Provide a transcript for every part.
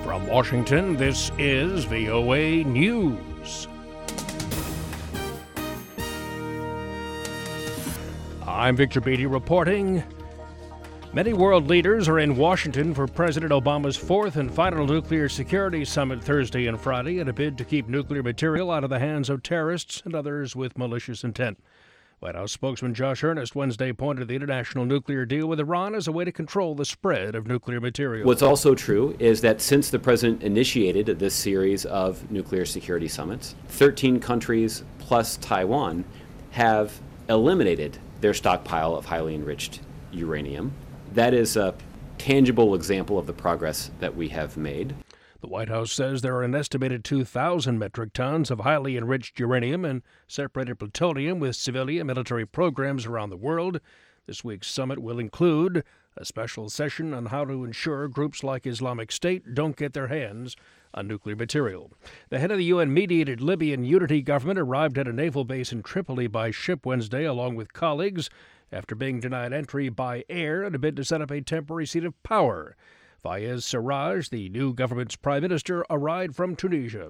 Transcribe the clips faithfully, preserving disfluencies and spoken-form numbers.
From Washington, this is V O A News. I'm Victor Beatty reporting. Many world leaders are in Washington for President Obama's fourth and final nuclear security summit Thursday and Friday in a bid to keep nuclear material out of the hands of terrorists and others with malicious intent. White House spokesman Josh Earnest Wednesday pointed to the international nuclear deal with Iran as a way to control the spread of nuclear material. What's also true is that since the president initiated this series of nuclear security summits, thirteen countries plus Taiwan have eliminated their stockpile of highly enriched uranium. That is a tangible example of the progress that we have made. The White House says there are an estimated two thousand metric tons of highly enriched uranium and separated plutonium with civilian and military programs around the world. This week's summit will include a special session on how to ensure groups like Islamic State don't get their hands on nuclear material. The head of the U N-mediated Libyan unity government arrived at a naval base in Tripoli by ship Wednesday along with colleagues after being denied entry by air in a bid to set up a temporary seat of power. Fayez Sarraj, the new government's prime minister, arrived from Tunisia.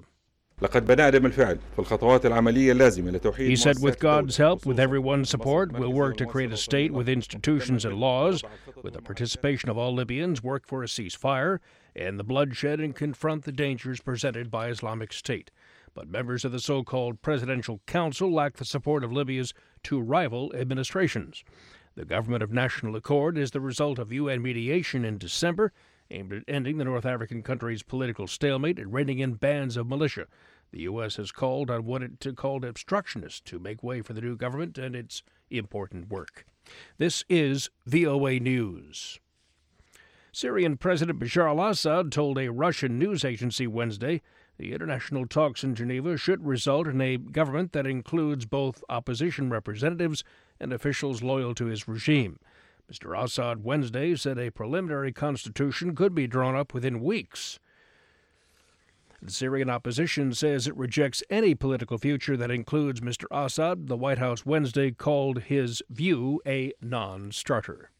He said, with God's help, with everyone's support, we'll work to create a state with institutions and laws, with the participation of all Libyans, work for a ceasefire, and the bloodshed and confront the dangers presented by Islamic State. But members of the so-called Presidential Council lack the support of Libya's two rival administrations. The Government of National Accord is the result of U N mediation in December, aimed at ending the North African country's political stalemate and reining in bands of militia. The U S has called on what it called obstructionists to make way for the new government and its important work. This is V O A News. Syrian President Bashar al-Assad told a Russian news agency Wednesday the international talks in Geneva should result in a government that includes both opposition representatives and officials loyal to his regime. Mister Assad Wednesday said a preliminary constitution could be drawn up within weeks. The Syrian opposition says it rejects any political future that includes Mister Assad. The White House Wednesday called his view a non-starter.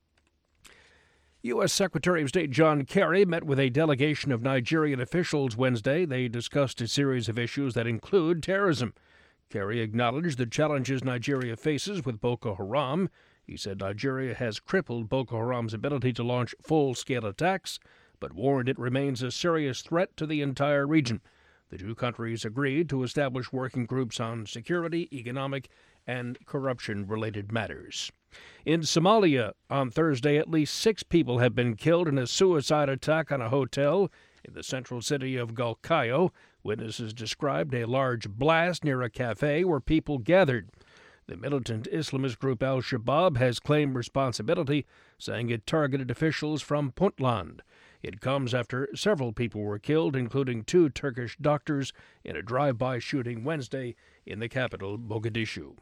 U S. Secretary of State John Kerry met with a delegation of Nigerian officials Wednesday. They discussed a series of issues that include terrorism. Kerry acknowledged the challenges Nigeria faces with Boko Haram. He said Nigeria has crippled Boko Haram's ability to launch full-scale attacks, but warned it remains a serious threat to the entire region. The two countries agreed to establish working groups on security, economic, and corruption-related matters. In Somalia, on Thursday, at least six people have been killed in a suicide attack on a hotel in the central city of Galkayo. Witnesses described a large blast near a cafe where people gathered. The militant Islamist group Al-Shabaab has claimed responsibility, saying it targeted officials from Puntland. It comes after several people were killed, including two Turkish doctors, in a drive-by shooting Wednesday in the capital, Mogadishu.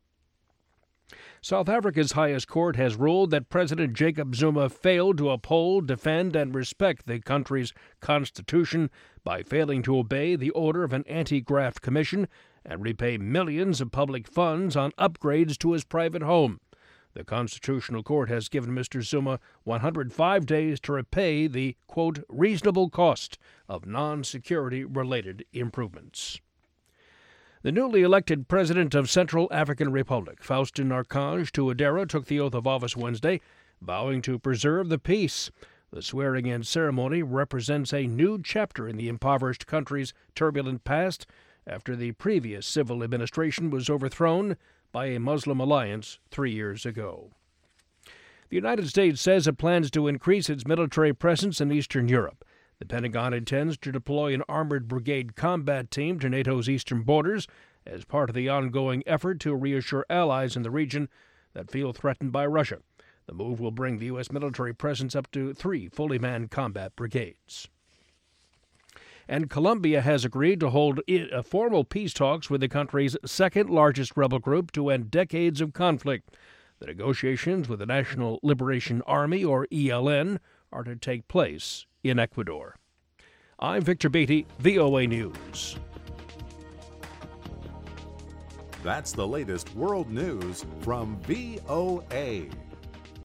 South Africa's highest court has ruled that President Jacob Zuma failed to uphold, defend, and respect the country's constitution by failing to obey the order of an anti-graft commission and repay millions of public funds on upgrades to his private home. The Constitutional Court has given Mister Zuma one hundred five days to repay the, quote, reasonable cost of non-security-related improvements. The newly elected president of Central African Republic, Faustin Archange Touadera, took the oath of office Wednesday, vowing to preserve the peace. The swearing-in ceremony represents a new chapter in the impoverished country's turbulent past after the previous civil administration was overthrown by a Muslim alliance three years ago. The United States says it plans to increase its military presence in Eastern Europe. The Pentagon intends to deploy an armored brigade combat team to NATO's eastern borders as part of the ongoing effort to reassure allies in the region that feel threatened by Russia. The move will bring the U S military presence up to three fully manned combat brigades. And Colombia has agreed to hold formal peace talks with the country's second-largest rebel group to end decades of conflict. The negotiations with the National Liberation Army, or E L N, are to take place in Ecuador. I'm Victor Beatty, V O A News. That's the latest world news from V O A.